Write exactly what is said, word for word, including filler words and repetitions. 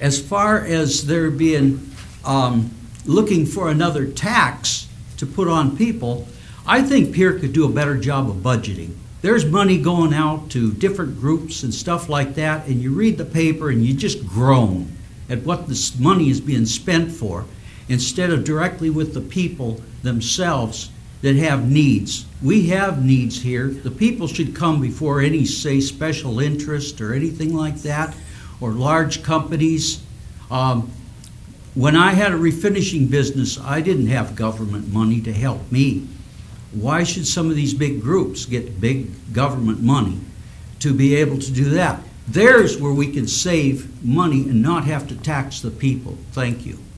As far as there being, um, looking for another tax to put on people, I think Pierre could do a better job of budgeting. There's money going out to different groups and stuff like that, and you read the paper and you just groan at what this money is being spent for, instead of directly with the people themselves that have needs. We have needs here. The people should come before any, say, special interest or anything like that, or large companies. Um, when I had a refinishing business, I didn't have government money to help me. Why should some of these big groups get big government money to be able to do that? There's where we can save money and not have to tax the people. Thank you.